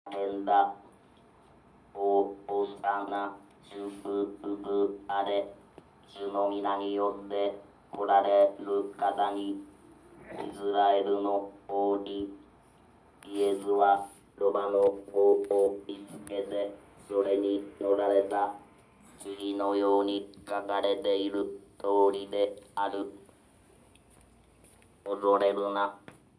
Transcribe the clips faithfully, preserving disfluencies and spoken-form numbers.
変だ。お、おさな、祝福あれ。主の皆によって来られる方に、イスラエルの王に、イエスはロバの方を見つけて、それに乗られた。次のように書かれている通りである。恐れるな。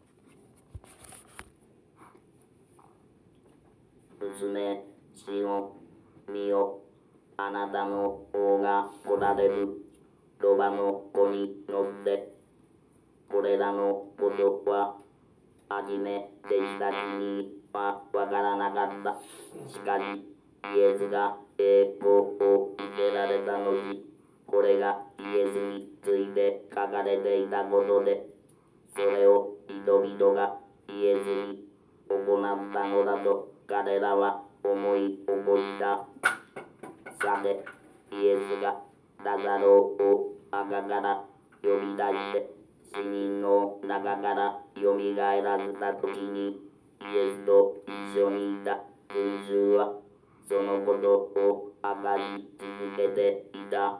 娘、シオン、見よ。あなたの王が来られる。ロバの子に乗って。これらのことは、はじめ弟子たちにはわからなかった。しかし、イエスが栄光を受けられたのに、これがイエスについて書かれていたことで、それを人々がイエスに行ったのだと彼らは思い起こした。さて、イエスがラザロを墓から呼び出して、死人の中からよみがえらせた時に、イエスと一緒にいた群衆は、そのことを明かし続けていた。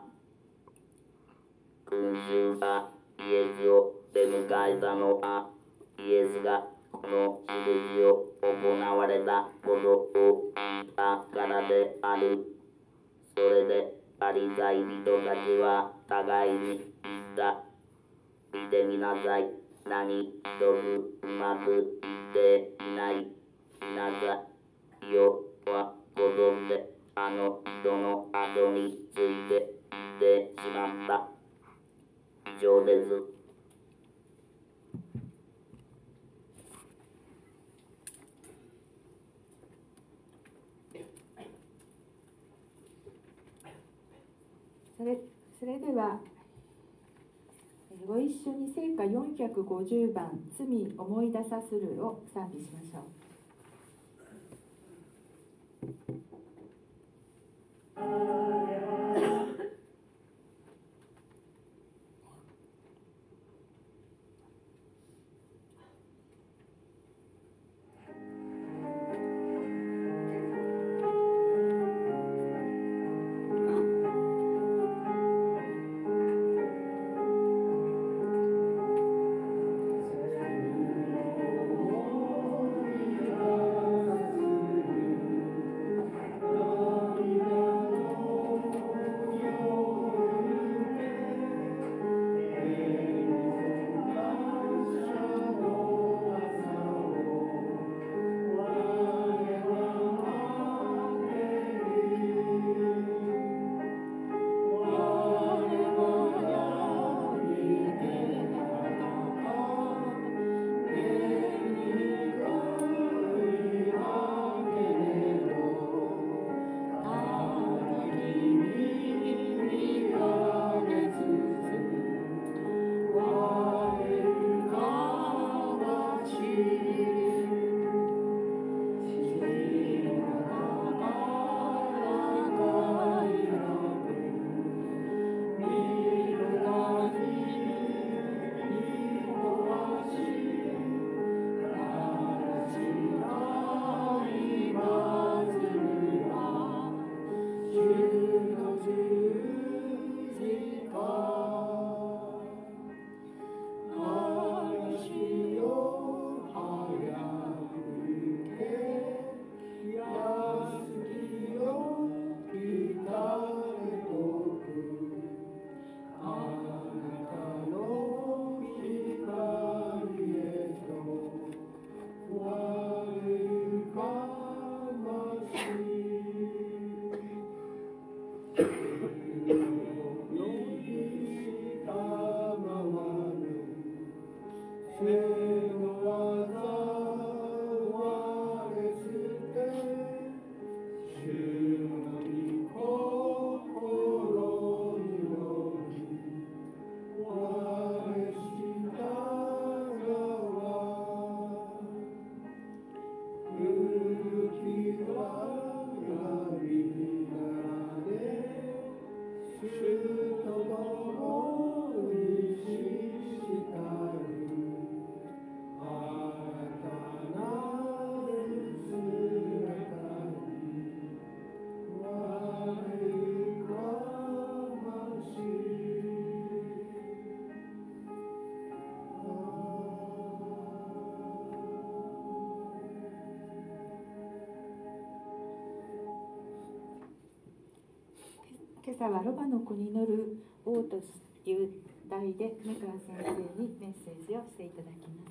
群衆がイエスを出迎えたのは、イエスがこの印を行われたことを聞いたからである。それでパリサイ人たちは互いに言った。見てみなさい。何一つうまくいっていない。見なさい。よはこぞってあの人の後について行ってしまった。以上です。 それ、それではご一緒に聖歌よんひゃくごじゅうばん「罪思い出さする」を賛美しましょう。 「 今朝はロバの子に乗る王という題で目川先生にメッセージをしていただきます。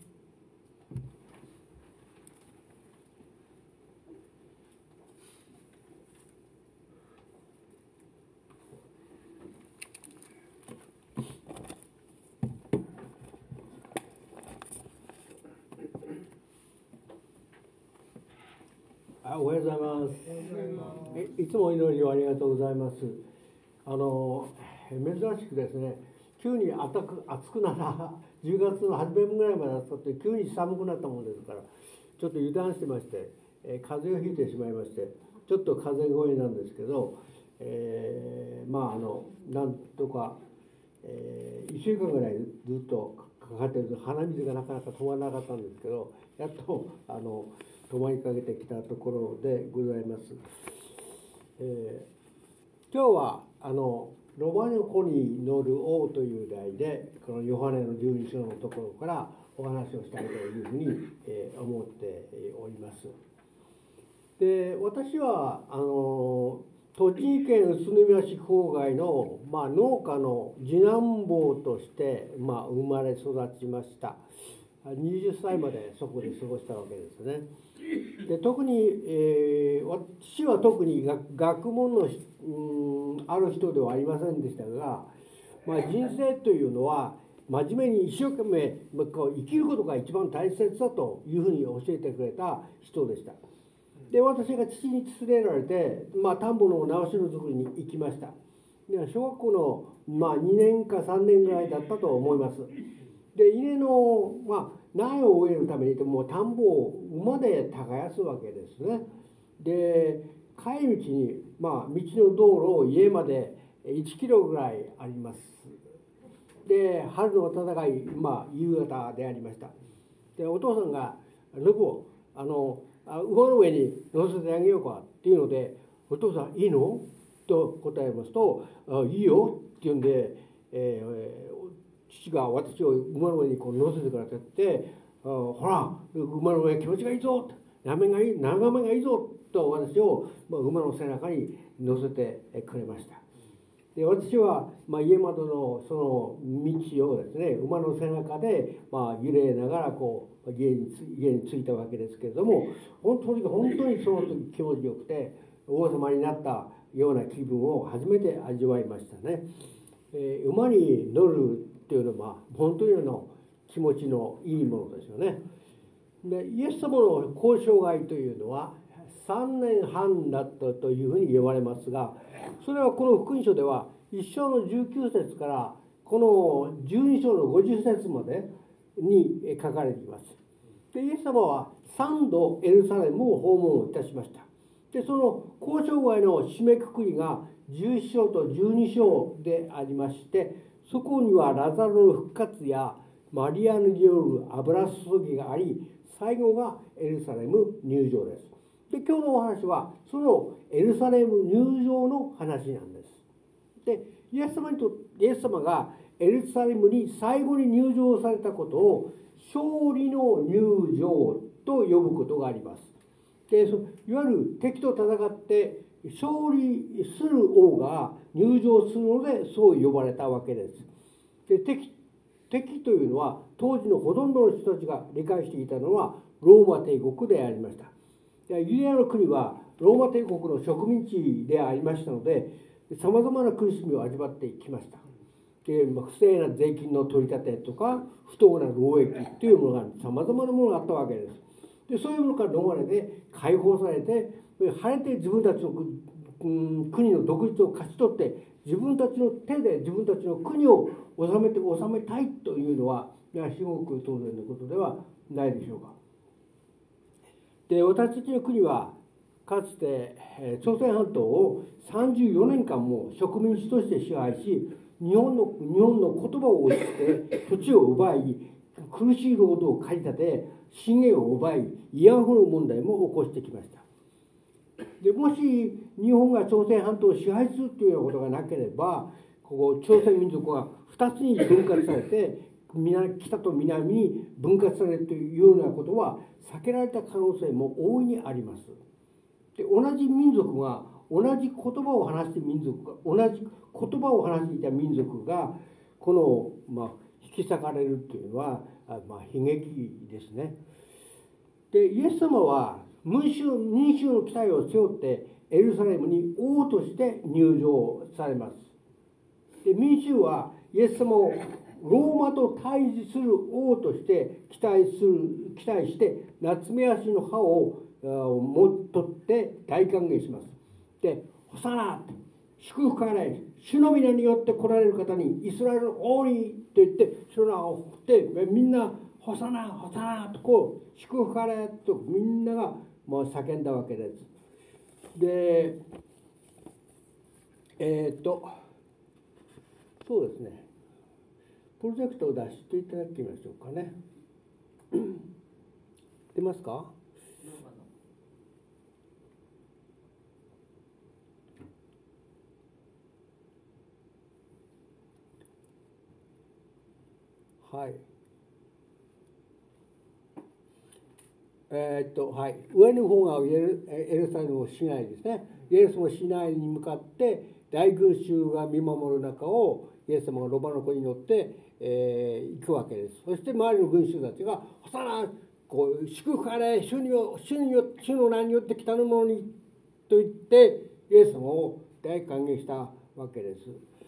おはようございます。いつもお祈りをありがとうございます。あの珍しくですね、急にあたく暑くならじゅうがつの初めぐらいまで暑かって急に寒くなったものですから、ちょっと油断してまして、えー、風邪をひいてしまいまして、ちょっと風邪声なんですけど、えー、まああのなんとか、えー、いっしゅうかんぐらいずっとかかってると鼻水がなかなか止まらなかったんですけど、やっとあの止まりかけてきたところでございます。えー、今日はあのロバの子に乗る王という題で、このヨハネのじゅうに章のところからお話をしたいというふうに、えー、思っております。で、私はあの栃木県宇都宮市郊外の、まあ、農家の次男坊として、まあ、生まれ育ちました。はたちまでそこで過ごしたわけですね。で特に、えー、父は特に学問の、うん、ある人ではありませんでしたが、まあ、人生というのは真面目に一生懸命生きることが一番大切だというふうに教えてくれた人でした。で私が父に連れられて、まあ、田んぼの直しの作りに行きました。で小学校の、まあ、にねんかさんねんぐらいだったと思います。で稲の、まあ、苗を植えるためにもう田んぼを馬で耕すわけですね。で帰り道に、まあ、道の道路を家までいちキロぐらいあります。で春の暖かい、まあ、夕方でありました。でお父さんが「ノブあの馬の上に乗せてあげようか」っていうので「お父さんいいの?」と答えますと「あいいよ」って言うんで、えー父が私を馬の上にこう乗せてくださって、ほら馬の上気持ちがいいぞ、眺めがいい眺めがいいぞと私を、まあ、馬の背中に乗せてくれました。で私は、まあ、家までのその道をですね馬の背中で、まあ、揺れながらこう家に家に着いたわけですけれども、本当に本当にその時気持ちよくて王様になったような気分を初めて味わいましたね。えー、馬に乗るというのは本当にの気持ちのいいものですよね。でイエス様の交渉外というのはさんねんはんだったというふうに言われますが、それはこの福音書ではいっ章のじゅうきゅう節からこのじゅうに章のごじゅう節までに書かれています。でイエス様はさんどエルサレムを訪問いたしました。でその交渉外の締めくくりがじゅういち章とじゅうに章でありまして、そこにはラザロの復活やマリアによる油注ぎがあり、最後がエルサレム入場です。で今日のお話はそのエルサレム入場の話なんです。でイエス様にとイエス様がエルサレムに最後に入場されたことを勝利の入場と呼ぶことがあります。でいわゆる敵と戦って勝利する王が入場するのでそう呼ばれたわけです。で 敵, 敵というのは当時のほとんどの人たちが理解していたのはローマ帝国でありました。ユダヤの国はローマ帝国の植民地でありましたので、さまざまな苦しみを味わってきました。で不正な税金の取り立てとか不当な労役というものがさまざまなものがあったわけです。でそういうものから逃れて解放されて晴れて自分たちの、うん、国の独立を勝ち取って自分たちの手で自分たちの国を治めて治めたいというのは至極当然のことではないでしょうか。で私たちの国はかつて朝鮮半島をさんじゅうよねんかんも植民地として支配し、日本の日本の言葉を押し付け土地を奪い苦しい労働を駆り立て資源を奪い慰安婦の問題も起こしてきました。でもし日本が朝鮮半島を支配するというようなことがなければ、ここ朝鮮民族はふたつに分割されて北と南に分割されるというようなことは避けられた可能性も大いにあります。で同じ民族が同じ言葉を話している民族が同じ言葉を話していた民族がこの、まあ、引き裂かれるというのは、まあ、悲劇ですね。でイエス様は民衆民衆の期待を背負ってエルサレムに王として入場されます。で民衆はイエス様をローマと対峙する王として期待する期待してナツメヤシの葉を持っとって大歓迎します。でホサナ祝福あれ主の皆によって来られる方にイスラエルの王にと言って主の名を振ってみんなホサナホサナとこう祝福あれとみんながもう叫んだわけです。でえー、っとそうですねプロジェクトを出していただきましょうかね。出ますか？はい。えー、っとはい上の方がエル、エルサレムの市内ですね。イエスの市内に向かって大群衆が見守る中をイエス様がロバの子に乗って、えー、行くわけです。そして周りの群衆たちが「ホサナこう祝福あれ主に主によ主の名によって来たる者に」と言ってイエス様を大歓迎したわけです。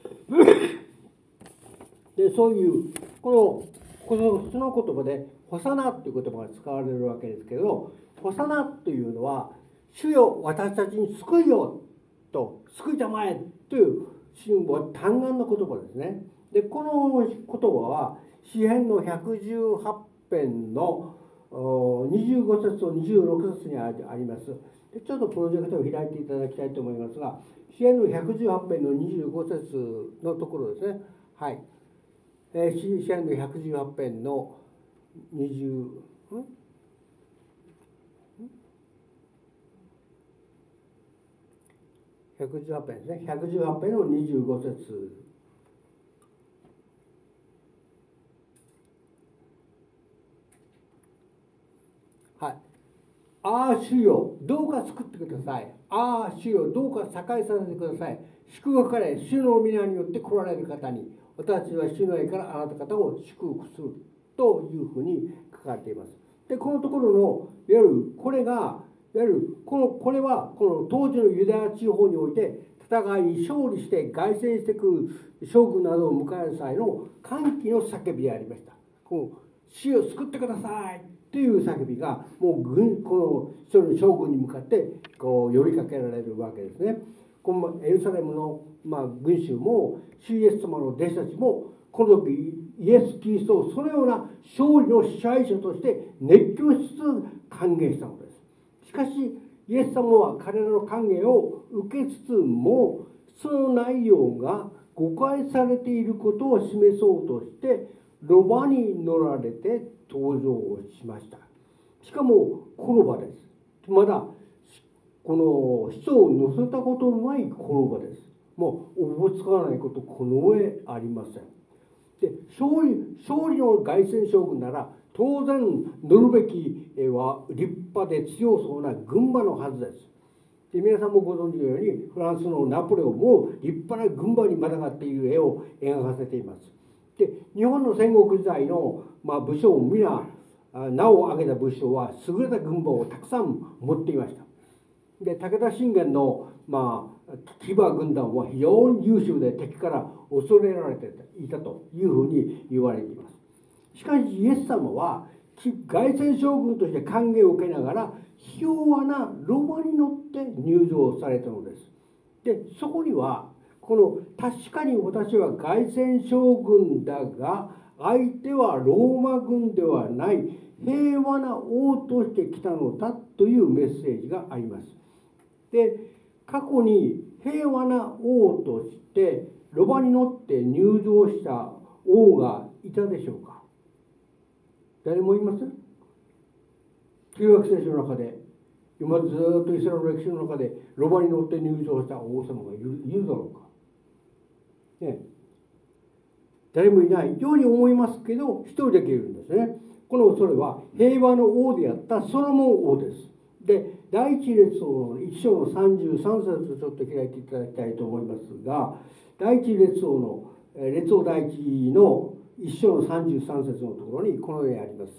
でそういうこのこのその言葉で「ホサナ」という言葉が使われるわけですけど、ホサナというのは「主よ私たちに救いよ」と「救いたまえ」というシンボル単眼の言葉ですね。でこの言葉は詩編のひゃくじゅうはち編のにじゅうご節とにじゅうろく節にあります。でちょっとプロジェクトを開いていただきたいと思いますが、詩編のひゃくじゅうはち編のにじゅうご節のところですね。はい。えー、詩編のひゃくじゅうはち編のにじゅう、んひゃくじゅうはち編ですね。ひゃくじゅうはち編のにじゅうご節。はい。ああ主よどうか救ってください。ああ主よどうか栄えさせてください。祝福あれ主の皆によって来られる方に私は主の家からあなた方を祝福するというふうに書かれています。でこのところのいわゆるこれがいわゆるこのこれはこの当時のユダヤ地方において戦いに勝利して凱旋してくる将軍などを迎える際の歓喜の叫びでありました。この死を救ってくださいという叫びがもう軍この将軍に向かってこう呼びかけられるわけですね。このエルサレムの、まあ、群衆も主イエス様の弟子たちもこの時イエス・キリストをそのような勝利の支配者として熱狂しつつ歓迎したのです。しかしイエス様は彼らの歓迎を受けつつもその内容が誤解されていることを示そうとしてロバに乗られて登場をしました。しかもコロバです。まだこの人を乗せたことのないコロバです。もうおぼつかないことこの上ありません。で勝利勝利の凱旋将軍なら当然乗るべきは立派で強そうな軍馬のはずです。で皆さんもご存知のようにフランスのナポレオンも立派な軍馬にまたがっている絵を描かせています。で日本の戦国時代の、まあ、武将皆名を挙げた武将は優れた軍馬をたくさん持っていました。で武田信玄の、まあ、騎馬軍団は非常に優秀で敵から恐れられていたというふうに言われています。しかしイエス様は凱旋将軍として歓迎を受けながらひ弱なロバに乗って入場されたのです。でそこにはこの確かに私は凱旋将軍だが相手はローマ軍ではない平和な王として来たのだというメッセージがあります。で過去に平和な王としてロバに乗って入場した王がいたでしょうか？誰もいます？旧約聖書の中で今ずっとイスラエルの歴史の中でロバに乗って入場した王様がいる、いるだろうか、ね、誰もいないように思いますけど一人だけいるんですね。このそれは平和の王であったソロモン王です。で第一列王の一章のさんじゅうさん節をちょっと開いていただきたいと思いますが、第一列王の列王第一の一章のさんじゅうさん節のところにこのようにあります。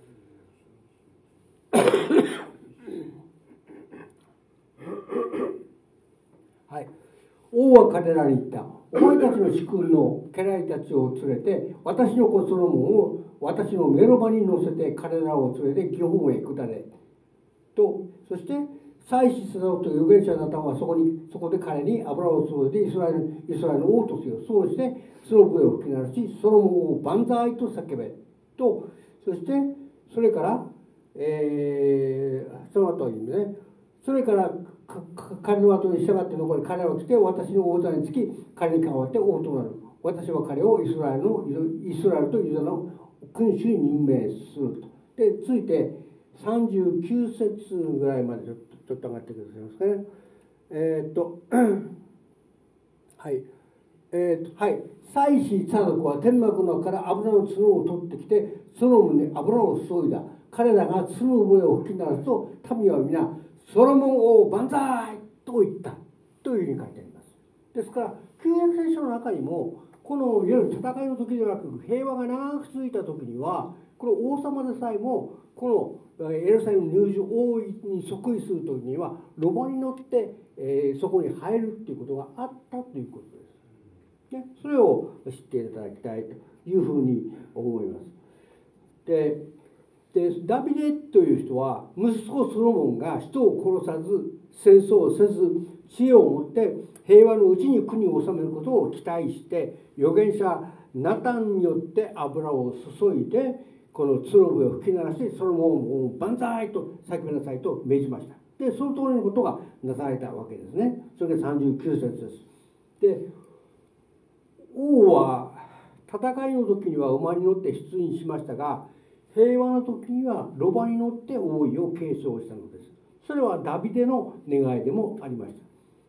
はい、王は彼らに言った。お前たちの主君の家来たちを連れて、私の子ソロモンを私のメロバに乗せて彼らを連れてギホンへ下れと。そして祭司サドクと預言者ナタンはそこにそこで彼に油を注いでイスラエルイスラエルの王とせよ。そうしてその笛を吹き鳴らし、ソロモンを万歳と叫べと。そしてそれから、えー、その後にね、それから彼の後に従って残り、彼は来て私の王座につき、彼に代わって王となる。私は彼をイスラエルのイスラエルとユダの君主に任命すると。で、ついてさんじゅうきゅう節ぐらいまでちょっとちょっと上がってくださいますかね。えー、っとはい。えー、っとはい。祭司サドクは天幕のから油の角を取ってきて、ソロモンに油を注いだ。彼らが角の笛を吹き鳴らすと、民は皆、ソロモン王万歳と言ったというふうに書いてあります。ですから、旧約聖書の中にも、このいわゆる戦いの時ではなく、平和が長く続いた時には、この王様でさえも、このエルサレム入場王に即位する時には、ロバに乗って、えー、そこに入るということがあったということです。ね、それを知っていただきたいというふうに思います。ででダビデという人は息子ソロモンが人を殺さず戦争をせず知恵を持って平和のうちに国を治めることを期待して預言者ナタンによって油を注いでこの角笛を吹き鳴らしソロモンを万歳と叫びなさいと命じました。でその通りのことがなされたわけですね。それがさんじゅうきゅう節です。で王は戦いの時には馬に乗って出陣しましたが、平和の時にはロバに乗って王位を継承したのです。それはダビデの願いでもありました。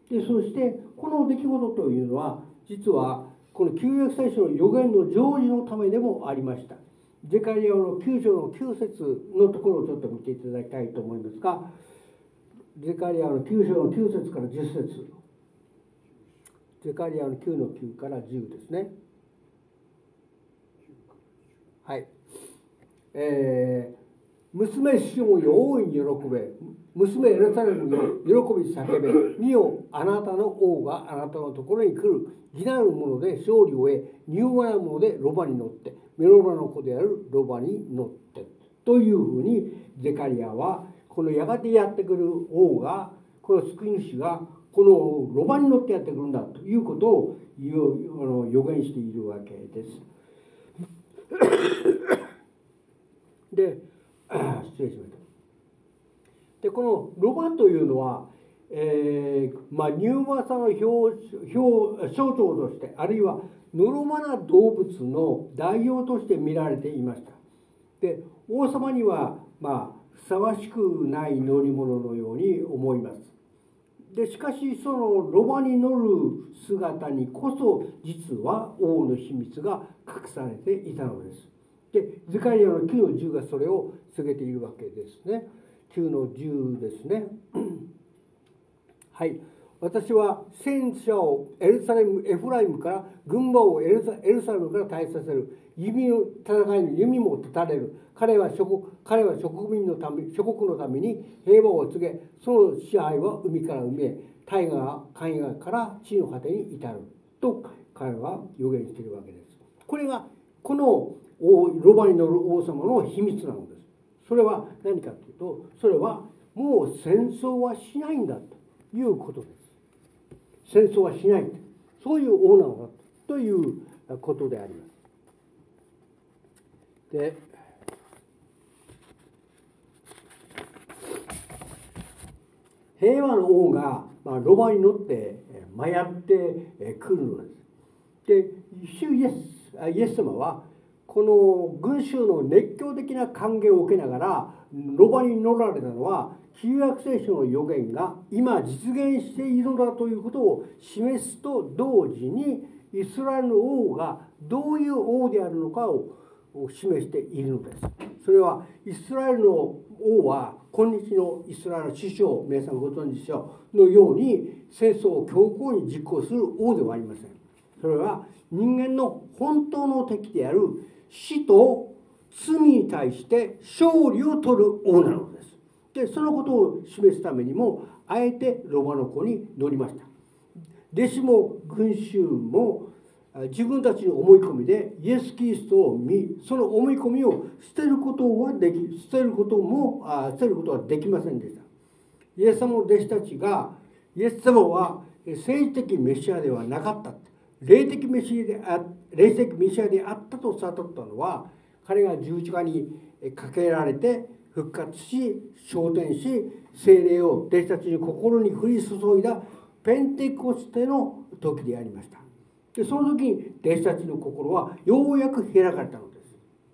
でそしてこの出来事というのは実はこの旧約聖書の預言の成就のためでもありました。ゼカリヤのきゅう章のきゅう節のところをちょっと見ていただきたいと思いますが、ゼカリヤのきゅう章のきゅう節からじゅっ節、ゼカリヤのきゅうのきゅうからじゅうですね。はい。えー、娘シオンよ大いに喜べ、娘エルサレムよ喜び叫べ、見よあなたの王があなたのところに来る。義なる者で勝利を得、柔和な者でロバに乗って、メロバの子であるロバに乗ってというふうにゼカリヤはこのやがてやってくる王が、この救い主がこのロバに乗ってやってくるんだということを予言しているわけです。で、失礼しました。で、このロバというのは、えー、まあ柔和さの表表象徴として、あるいはのろまな動物の代表として見られていました。で、王様にはまあふさわしくない乗り物のように思います。で、しかしそのロバに乗る姿にこそ実は王の秘密が隠されていたのです。で、ゼカリヤのきゅうのじゅうがそれを告げているわけですね。きゅうのじゅうですね。はい。私は戦車をエルサレム、エフライムから、軍馬をエルサエルサレムから退させる。弓の戦いの弓も断たれる。彼は諸国、彼は諸国民のため、諸国のために平和を告げ、その支配は海から海へ、大河、海岸から地の果てに至る。と彼は予言しているわけです。これが、このロバに乗る王様の秘密なのです。それは何かというと、それはもう戦争はしないんだということです。戦争はしない。そういう王なのだということであります。で、平和の王が、まあ、ロバに乗って迷ってくるのです。で、主イエス、イエス様はこの群衆の熱狂的な歓迎を受けながらロバに乗られたのは、旧約聖書の予言が今実現しているのだということを示すと同時に、イスラエルの王がどういう王であるのかを示しているのです。それはイスラエルの王は今日のイスラエル首相、皆さんご存知でしょうのように戦争を強硬に実行する王ではありません。それは人間の本当の敵である死と罪に対して勝利を取る王なのです。で、そのことを示すためにもあえてロバの子に乗りました。弟子も群衆も自分たちの思い込みでイエス・キリストを見、その思い込みを捨てることはでき、捨てることもあ捨てることはできませんでした。イエス様の弟子たちが、イエス様は政治的メシアではなかった、霊的メシアであ霊的メシアであったと悟ったのは、彼が十字架にかけられて復活し、昇天し、聖霊を弟子たちに心に降り注いだペンテコステの時でありました。で、その時に弟子たちの心はようやく開かれたのです。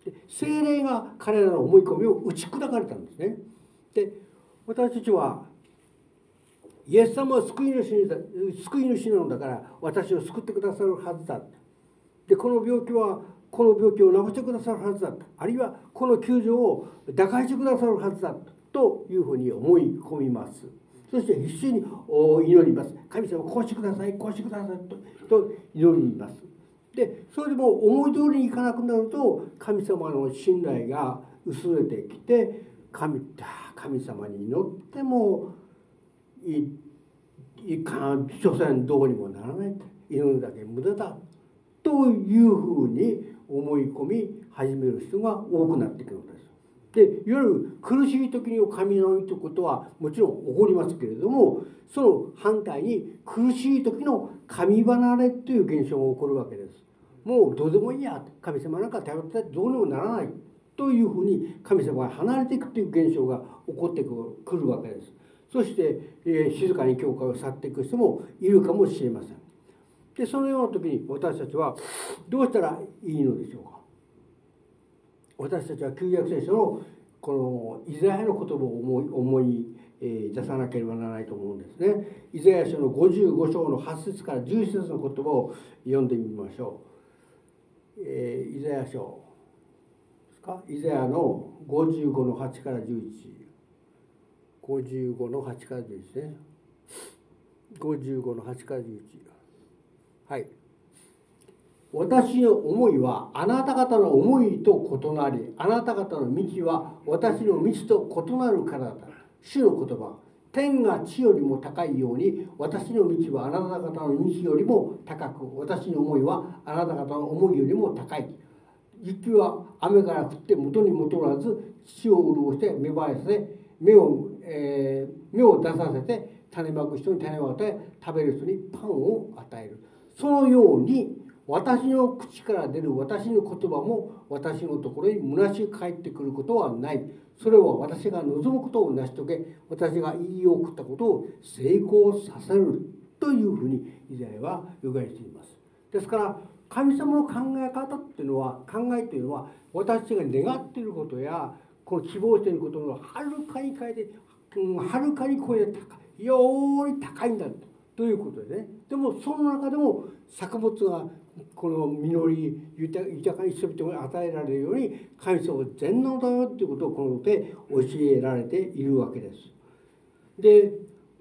で、聖霊が彼らの思い込みを打ち砕かれたんですね。で、私たちはイエス様は救い主だ、救い主なのだから私を救ってくださるはずだ。で、この病気はこの病気を治してくださるはずだ。あるいはこの窮状を打開してくださるはずだというふうに思い込みます。そして必死に祈ります。神様こうしてください、こうしてくださいとと祈ります。で、それでも思い通りにいかなくなると神様の信頼が薄れてきて、神神様に祈ってもいいか所詮どうにもならない、祈るだけ無駄だというふうに思い込み始める人が多くなってくるのです。で、いわゆる苦しい時に神のみということはもちろん起こりますけれども、その反対に苦しい時の神離れという現象が起こるわけです。もうどうでもいいや、神様なんか頼ってどうにもならないというふうに神様が離れていくという現象が起こってくるわけです。そして、えー、静かに教会を去っていく人もいるかもしれません。で、そのような時に私たちはどうしたらいいのでしょうか。私たちは旧約聖書のこのイザヤの言葉を思い、思い出さなければならないと思うんですね。イザヤ書のごじゅうご章のはち節からじゅういち節の言葉を読んでみましょう。えー、イザヤ書ですか。イザヤのごじゅうごのはちからじゅういち。ごじゅうごのはちからじゅういちね。ごじゅうごのはちからじゅういち。はい。私の思いはあなた方の思いと異なり、あなた方の道は私の道と異なるからだ。主の言葉。天が地よりも高いように、私の道はあなた方の道よりも高く、私の思いはあなた方の思いよりも高い。雪は雨から降って元に戻らず、地を潤して芽生えさせ、芽を、えー、芽を出させて、種まく人に種を与え、食べる人にパンを与える。そのように、私の口から出る私の言葉も私のところに虚しく返ってくることはない。それは私が望むことを成し遂げ、私が言い送ったことを成功させるというふうにイザヤは予言しています。ですから神様の考え方っていうのは、考えというのは私が願っていることやこの希望していることのはるかに変えて、はるかに超えて高い、より高いんだということでね。でもその中でも作物がこの実り豊かに人々に与えられるように神様は全能だよということをこので教えられているわけです。で、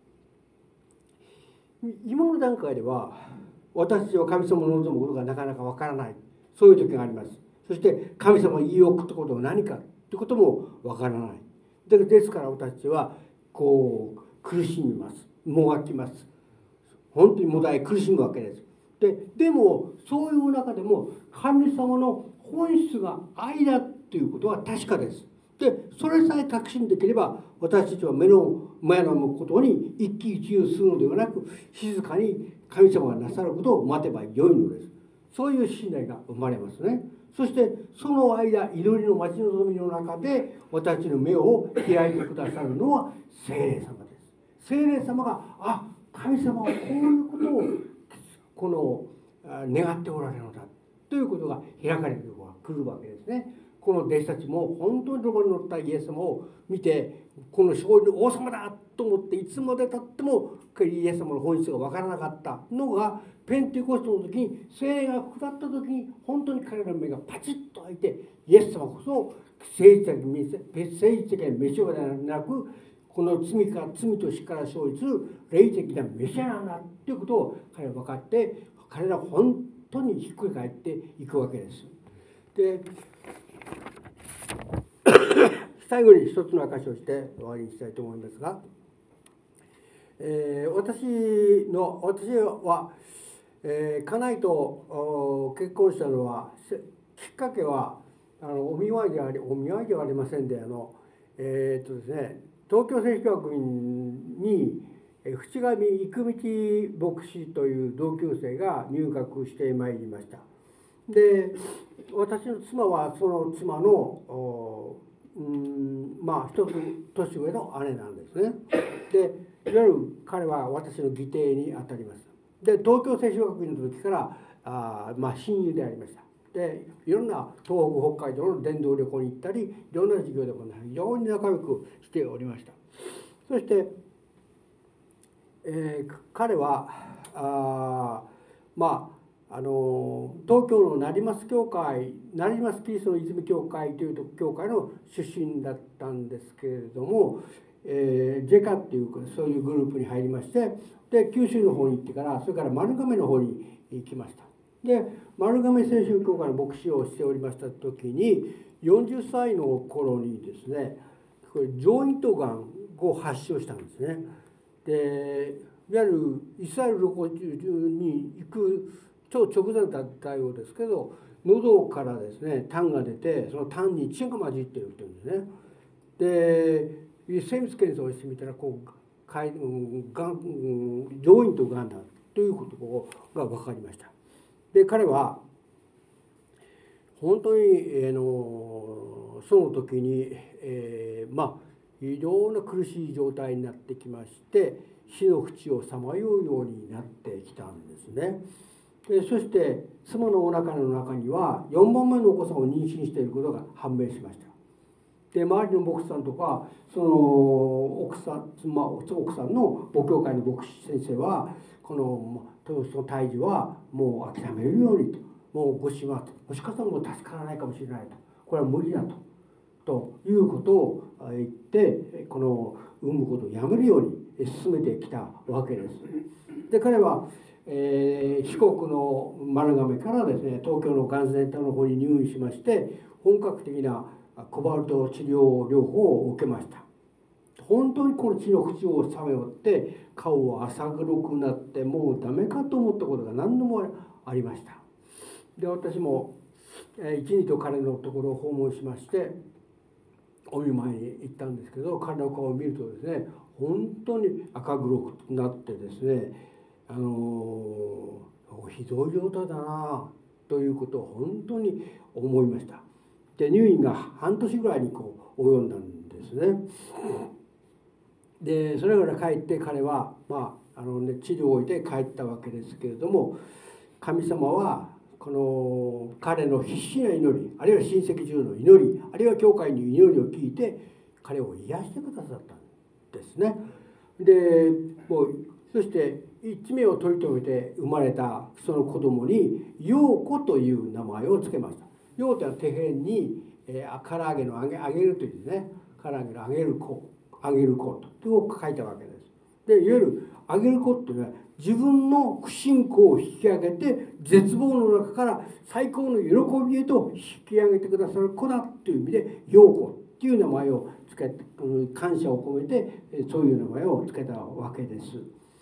今の段階では私たちは神様の望むことがなかなかわからない、そういう時があります。そして神様が言い送ったことが何かということもわからない。ですから私たちはこう苦しみます、もがきます。本当にもだえ苦しむわけです。で, でもそういう中でも神様の本質が愛だということは確かです。でそれさえ確信できれば私たちは目の前のことに一喜一憂するのではなく、静かに神様がなさることを待てばよいのです。そういう信頼が生まれますね。そしてその間、祈りの待ち望みの中で私たちの目を開いてくださるのは聖霊様です。聖霊様が、あ、神様はこういうことをこの願っておられるのだということが開かれるのが来るわけですね。この弟子たちも本当にロバに乗ったイエス様を見て、この勝利の王様だと思っていつまでたってもイエス様の本質が分からなかったのが、ペンテコステの時に聖霊が下った時に本当に彼らの目がパチッと開いて、イエス様こそ政治的政治的なメシアではなく、この罪か罪と死から勝利する霊的なメシアなんだということを彼は分かって、彼らは本当にひっくり返っていくわけです。で最後に一つの証しをして終わりにしたいと思いますが、えー、私の私は、えー、家内と結婚したのは、きっかけはあのお見舞いでありお見舞いではありませんで、あのえー、っとですね東京聖書学院に淵上生道牧師という同級生が入学してまいりました。で私の妻はその妻のうんまあ一つ年上の姉なんですね。でいわゆる彼は私の義弟にあたります。で東京聖書学院の時からあ、まあ、親友でありました。でいろんな東北北海道の伝道旅行に行ったり、いろんな授業でも非常に仲良くしておりました。そして、えー、彼はあまああの東京の成増教会成増キリストの泉教会という教会の出身だったんですけれども、えー、ジェカっていうそういうグループに入りまして、で九州の方に行ってから、それから丸亀の方に行きました。で丸亀聖書教会の牧師をしておりました時に、よんじゅっさいの頃にですね、これ上咽頭がんを発症したんですね。でいわゆるイスラエル旅行中に行く超直前だったようですけど、喉からですね痰が出て、その痰に血が混じっているというんですね。で精密検査をしてみたら、こうがん上咽頭がんだということが分かりました。で彼は本当に、えー、のその時に、えー、まあ非常な苦しい状態になってきまして、死の淵をさまようようになってきたんですね。でそして妻のお腹の中にはよんばんめのお子さんを妊娠していることが判明しました。で周りの牧師さんとか、その奥さん、妻、奥さんの母教会の牧師先生は、このその胎児はもう諦めるようにと、もうご主はもしかしたらもう助からないかもしれないと、これは無理だとということを言って、この産むことをやめるように進めてきたわけです。で彼は、えー、四国の丸亀からですね、東京のがんセンターの方に入院しまして、本格的なコバルト治療療法を受けました。本当にこの血の淵をさめよって顔は浅黒くなって、もうダメかと思ったことが何度もありました。で私も一日と彼のところを訪問しまして、お見舞いに行ったんですけど、彼の顔を見るとですね、本当に赤黒くなってですね、あのー、ひどい状態だなということを本当に思いました。で入院が半年ぐらいにこう及んだんですね。でそれから帰って彼は、まああのね、治療を終えて帰ったわけですけれども、神様はこの彼の必死な祈り、あるいは親戚中の祈り、あるいは教会の祈りを聞いて彼を癒してくださったんですね。でもうそして一命を取り留めて生まれたその子供に陽子という名前を付けました。陽というのは底辺に、えー、唐揚げの揚げ揚げるというね、唐揚げの揚げる子、揚げる子という書いたわけです。でいわゆる揚げる子っていうのは、自分の不信仰を引き上げて絶望の中から最高の喜びへと引き上げてくださる子だという意味で陽子っていう名前をつけて、感謝を込めてそういう名前をつけたわけです。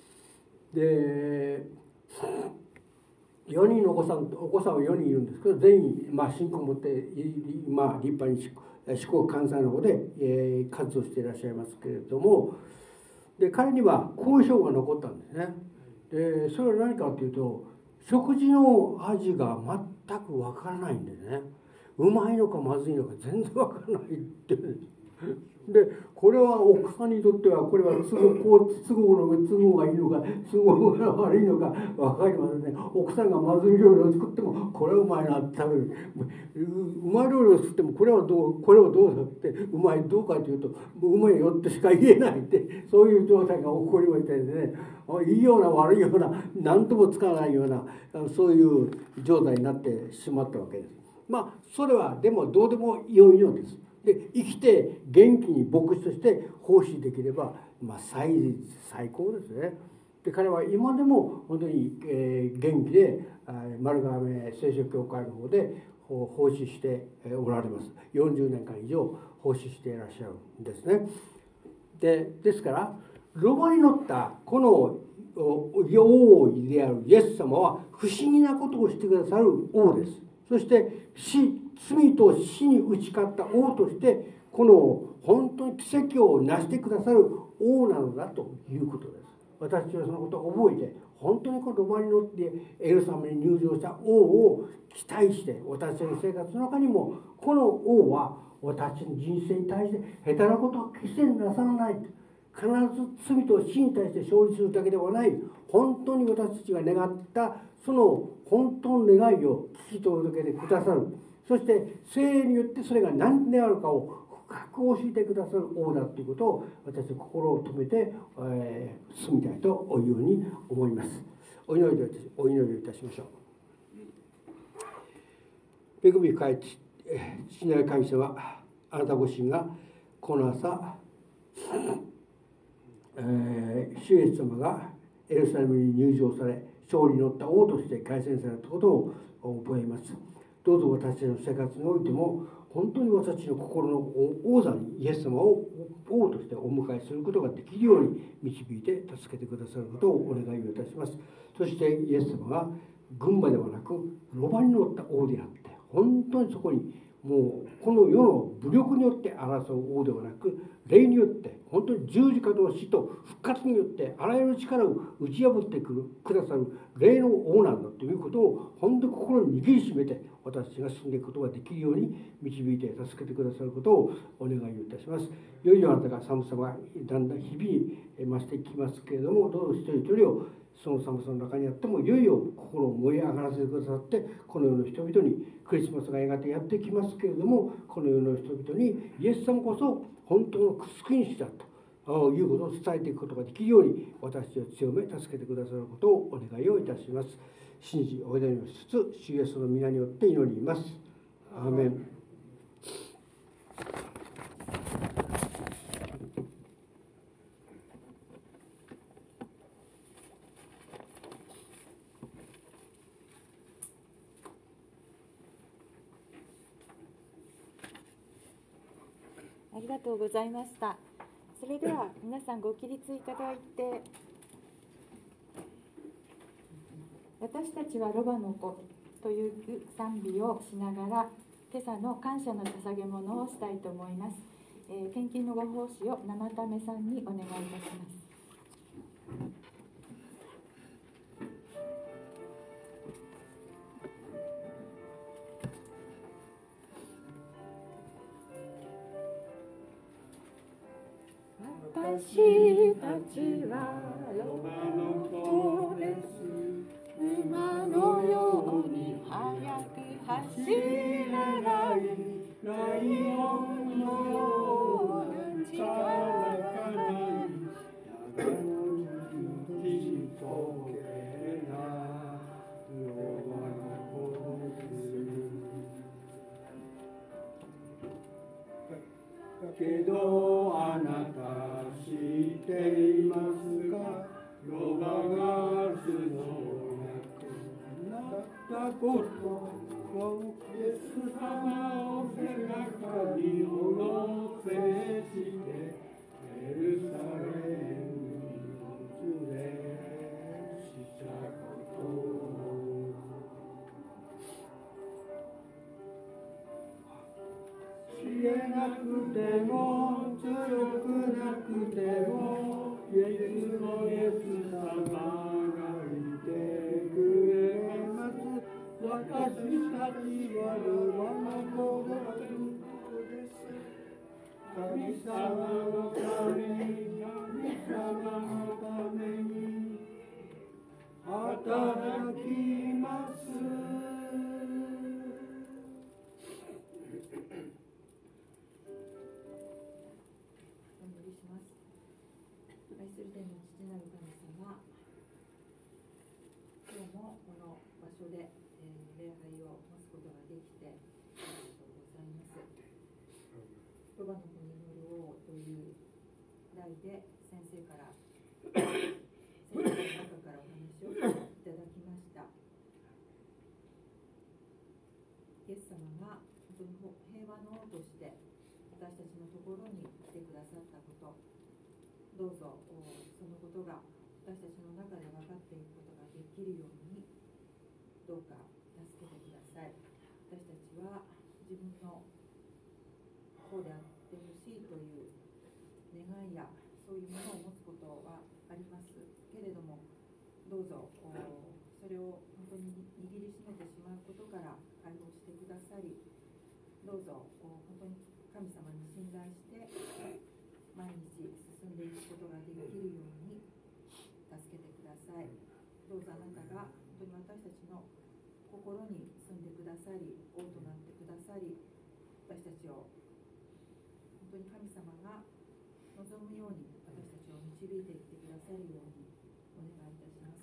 でよにんのお子さんお子さんはよにんいるんですけど、全員、まあ、信仰を持って、まあ、立派に四国関西の方で、えー、活動していらっしゃいますけれども、で彼には後遺症が残ったんですね。でそれは何かというと、食事の味が全くわからないんでね、うまいのかまずいのか全然わからないってでこれは奥さんにとっては、これは都合こう都合の都合がいいのか都合が悪いのか分かりませんね。奥さんがまずい料理を作ってもこれはうまいなって食べる、うまい料理を作ってもこれはどうこれはどうだってうまいどうかというとうまいよってしか言えないって、そういう状態が起こりましてですね、いいような悪いような何ともつかないようなそういう状態になってしまったわけです。まあそれはでもどうでも良いのです。 で生きて元気に牧師として奉仕できれば、まあ、最最高ですね。で彼は今でも本当に、えー、元気で丸亀聖書教会の方で奉仕しておられます。よんじゅうねんかん以上奉仕していらっしゃるんですね。でですからロバに乗ったこの王であるイエス様は不思議なことをしてくださる王です。そして死罪と死に打ち勝った王としてこの本当に奇跡を成してくださる王なのだということです。私はそのことを覚えて本当にこのロバに乗ってエルサレムに入場した王を期待して私の生活の中にもこの王は私の人生に対して下手なことを決してなさらない。必ず罪と死に対して勝利するだけではない。本当に私たちが願ったその本当の願いを聞き届けてくださる。そして聖霊によってそれが何であるかを深く教えてくださる王だということを私は心を止めて、えー、進みたいというふうに思います。お祈りをいたし、お祈りをいたしましょう。恵み深い父なる神様、あなたご自身がこの朝、えー、主イエス様がエルサレムに入場され勝利に乗った王として凱旋されたことを覚えます。どうぞ私たちの生活においても本当に私の心の王座にイエス様を王としてお迎えすることができるように導いて助けてくださることをお願いをいたします。そしてイエス様が軍馬ではなくロバに乗った王であって本当にそこにもうこの世の武力によって争う王ではなく霊によって本当に十字架の死と復活によってあらゆる力を打ち破ってくるくださる霊の王なんだということを本当に心に握りしめて私が進んでいくことができるように導いて助けてくださることをお願いをいたします。いよいよあなたが寒さがだんだん日々に増してきますけれども、どうぞ一人一人をその寒さの中にあってもいよいよ心を燃え上がらせてくださってこの世の人々にクリスマスがやがてやってきますけれどもこの世の人々にイエス様こそ本当の救い主だということを伝えていくことができるように私たちを強め助けてくださることをお願いをいたします。信じお祈りをしつつ主イエスの皆によって祈ります。アーメン。 ありがとうございました。それでは皆さんご起立いただいて、私たちはロバの子という賛美をしながら今朝の感謝の捧げ物をしたいと思います。えー、献金のご奉仕を生ためさんにお願いいたします。私たちはロバの子です。馬のように速く走れないライオンのような力がない長のちとけなロバの子です。だけどあなた知っていますか、ロバが頭脳なくなったことをイエス様を背中に下ろせしてエルサレムに連れしたこと知れなくても強くなくてもイエスのイエス様がいてくれます。私たちはロバの子です。神様のために神様のために働きます。愛する天の父なる神様、今日もこの場所で、えー、礼拝を持つことができてありがとうございます。 ロバの国の領という題で先生から先生の中からお話をいただきました。イエス様が本当に平和の王として私たちのところに来てくださったこと、どうぞそのことが私たちの中で分かっていくことができるようにどうか助けてください。私たちは自分の方であってほしいという願いやそういうものを持つことはありますけれども、どうぞそれを本当に握りしめてしまうことから解放してくださり、どうぞ本当に神様に信頼して毎日進んでいくことができるように助けてください。どうぞあなたが本当に私たちの心に住んでくださり、王となってくださり、私たちを本当に神様が望むように私たちを導いていってくださるようにお願いいたします。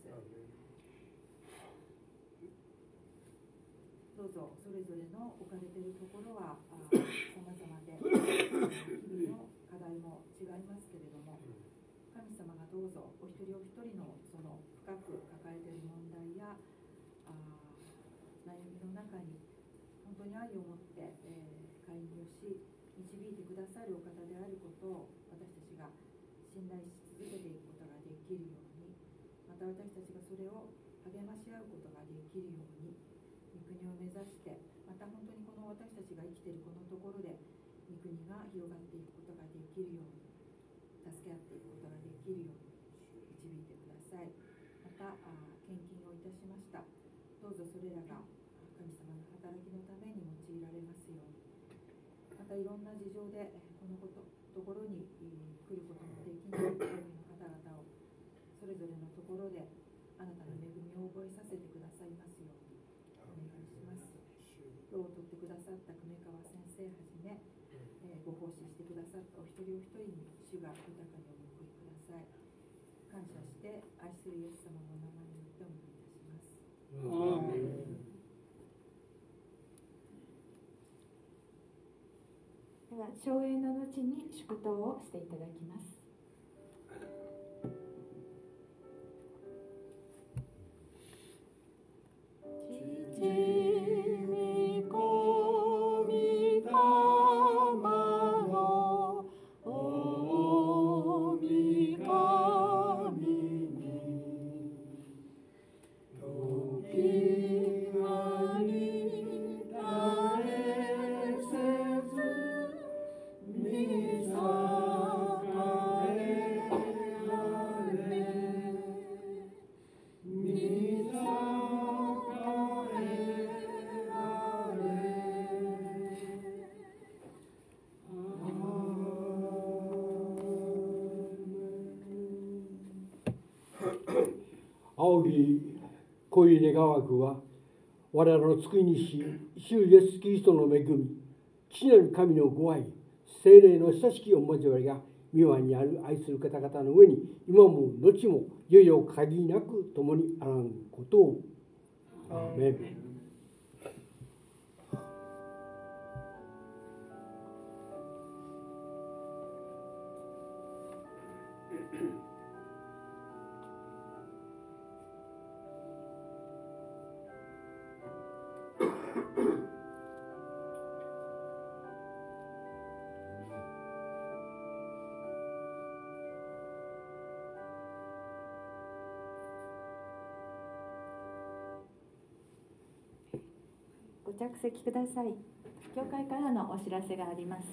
どうぞそれぞれの置かれているところはさまざまで日々の課題も違いますけれども、神様がどうぞお一人お一人のその深く抱えている問題やあ悩みの中に本当に愛を持って、えー、介入し導いてくださるお方であることを私たちが信頼し続けていくことができるように、また私たちがそれを励まし合うことができるように、御国を目指して、また本当にこの私たちが生きているこのところで御国が広がっていくことができるように、助け合っていくことができるように導いてください。また献金をいたしました。どうぞそれらが神様の働きのために用いられますように、またいろんな事情でこのことところに来ることのできない多くの方々をそれぞれのところであなたの恵みを覚えさせてくださいますようにお願いします。労を取ってくださった久米川先生はじめ、えー、ご奉仕してくださったお一人お一人に主が豊かにお報いください。感謝して愛するイエス様の名前によってお願いいたします。 アーメン。 では唱詠の後に祝祷をしていただきます。 仰ぎ恋願わくは我らの救い主主イエスキリストの恵み、父なる神のご愛、聖霊の親しきお交わりが御輪にある愛する方々の上に今も後もいよいよ限りなく共にあらんことを。アーメン。 ご着席ください。教会からのお知らせがあります。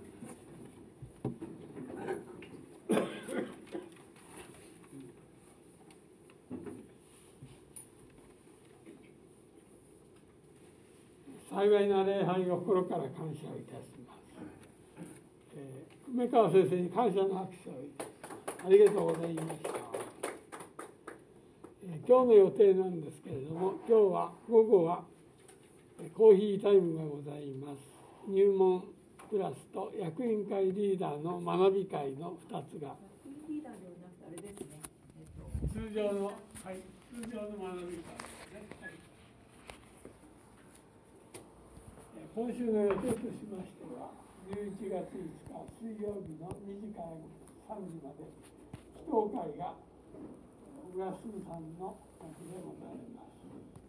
幸いな礼拝を心から感謝をいたします。えー、久米川先生に感謝の拍手をありがとうございました。えー、今日の予定なんですけれども、今日は午後はコーヒータイムがございます。入門クラスと役員会リーダーの学び会のふたつが、 リーダーではなくてあれですね、えっと、 通常の、はい、通常の学び会ですね。はい、今週の予定としましては、 じゅういちがついつか水曜日のにじからさんじまで祈祷会が浦住さんのお宅でございます。